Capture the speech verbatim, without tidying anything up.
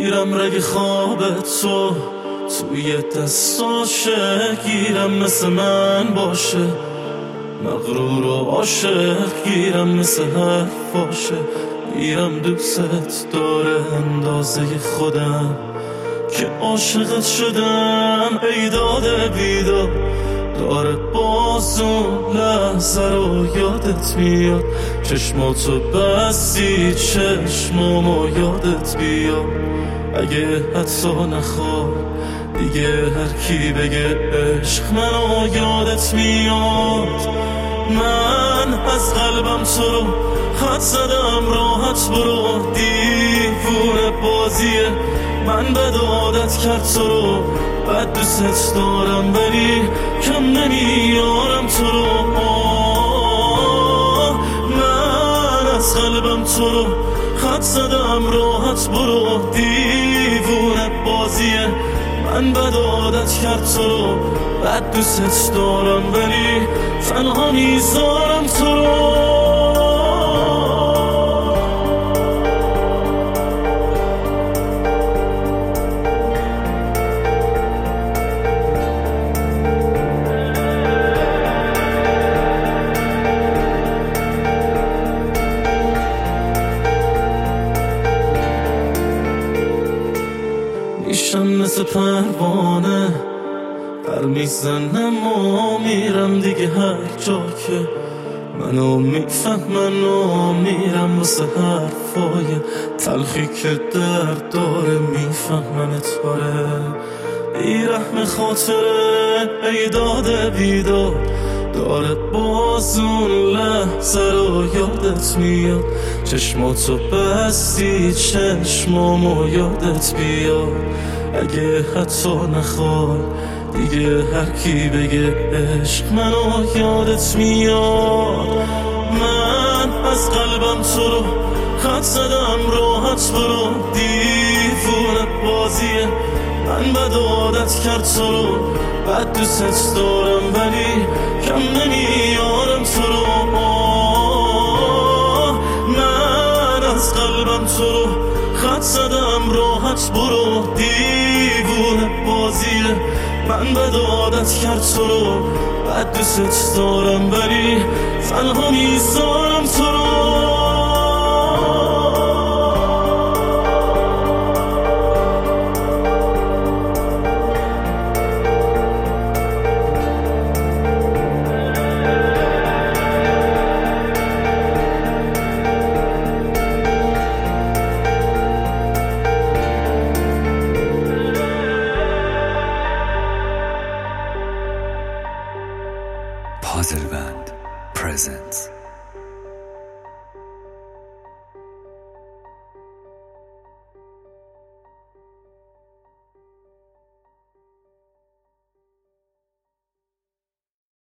میرم رگ خوابت تو توی دستاشه، گیرم مثل من باشه، مغرور و عاشق گیرم مثل حرفاشه. گیرم دوست داره اندازه خودم که عاشقت شدم. ای داده بیدار داره باز اون لحظه رو یادت میاد. چشماتو بستی چشمامو یادت بیاد. اگه حتی نخوای دیگه هر کی بگه عشق منو یادت میاد. من از قلبم تو رو خط زدم، راحت برو، دیوونه بازیه. من بد عادت کرد تو رو، بد دوست دارم ولی کم نمیارم تو رو. من از قلبم تو رو خط زدم، راحت برو، دیوونه بازیه. من بد عادت کرد تو رو، بد دوست دارم ولی تنها میذارم تو رو. میشم مثل پروانه پر میزنم و میرم دیگه هر جا که منو میفهمن و میرم واسه حرفای تلخی که درد داره. میفهمن تاره بیرحم خاطره، ای داده بیدار داره باز اون لحظه رو یادت میاد. چشماتو بستی چشمامو یادت بیاد. اگه حتی نخوای دیگه هر کی بگه عشق منو یادت میاد. من از قلبم تو رو خط زدم، راحت برو، دیوونه بازیه. من بد عادت کرد تو رو، بد دوست دارم ولی کم نمیارم تو رو. من از قلبم تو رو خط زدم، راحت برو، دیوونه بازیه. من بد عادت کرد تو رو، بد دوست دارم ولی